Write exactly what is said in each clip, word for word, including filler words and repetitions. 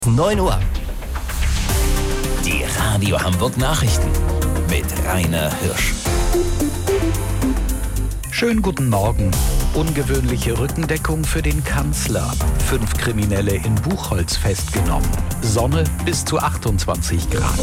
neun Uhr. Die Radio Hamburg Nachrichten mit Rainer Hirsch. Schönen guten Morgen. Ungewöhnliche Rückendeckung für den Kanzler. Fünf Kriminelle in Buchholz festgenommen. Sonne bis zu achtundzwanzig Grad.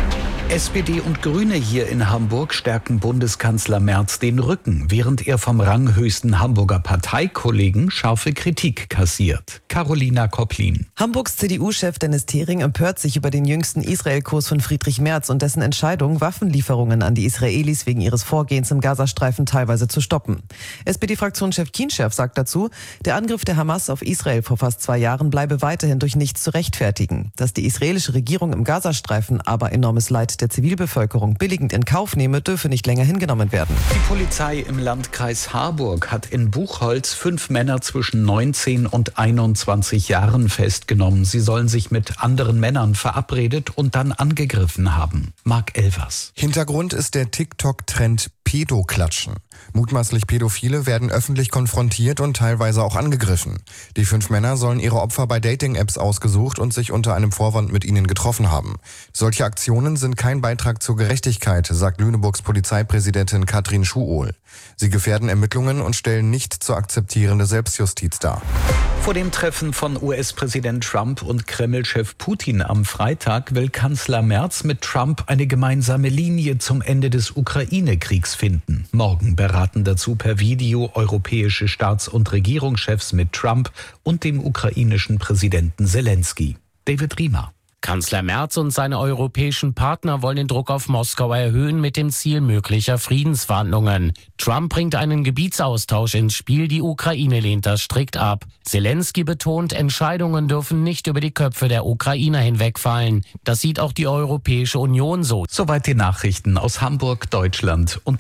S P D und Grüne hier in Hamburg stärken Bundeskanzler Merz den Rücken, während er vom ranghöchsten Hamburger Parteikollegen scharfe Kritik kassiert. Carolina Kopplin. Hamburgs C D U-Chef Dennis Thering empört sich über den jüngsten Israel-Kurs von Friedrich Merz und dessen Entscheidung, Waffenlieferungen an die Israelis wegen ihres Vorgehens im Gazastreifen teilweise zu stoppen. S P D-Fraktionschef Kienschärf sagt dazu, der Angriff der Hamas auf Israel vor fast zwei Jahren bleibe weiterhin durch nichts zu rechtfertigen. Dass die israelische Regierung im Gazastreifen aber enormes Leid der Zivilbevölkerung billigend in Kauf nehme, dürfe nicht länger hingenommen werden. Die Polizei im Landkreis Harburg hat in Buchholz fünf Männer zwischen neunzehn und einundzwanzig Jahren festgenommen. Sie sollen sich mit anderen Männern verabredet und dann angegriffen haben. Marc Elvers. Hintergrund ist der TikTok-Trend Pädoklatschen. Mutmaßlich Pädophile werden öffentlich konfrontiert und teilweise auch angegriffen. Die fünf Männer sollen ihre Opfer bei Dating-Apps ausgesucht und sich unter einem Vorwand mit ihnen getroffen haben. Solche Aktionen sind kein Beitrag zur Gerechtigkeit, sagt Lüneburgs Polizeipräsidentin Katrin Schuohl. Sie gefährden Ermittlungen und stellen nicht zu akzeptierende Selbstjustiz dar. Vor dem Treffen von U S-Präsident Trump und Kreml-Chef Putin am Freitag will Kanzler Merz mit Trump eine gemeinsame Linie zum Ende des Ukraine-Kriegs finden. Morgen beraten dazu per Video europäische Staats- und Regierungschefs mit Trump und dem ukrainischen Präsidenten Zelensky. David Riemer. Kanzler Merz und seine europäischen Partner wollen den Druck auf Moskau erhöhen mit dem Ziel möglicher Friedensverhandlungen. Trump bringt einen Gebietsaustausch ins Spiel, die Ukraine lehnt das strikt ab. Zelensky betont, Entscheidungen dürfen nicht über die Köpfe der Ukrainer hinwegfallen. Das sieht auch die Europäische Union so. Soweit die Nachrichten aus Hamburg, Deutschland und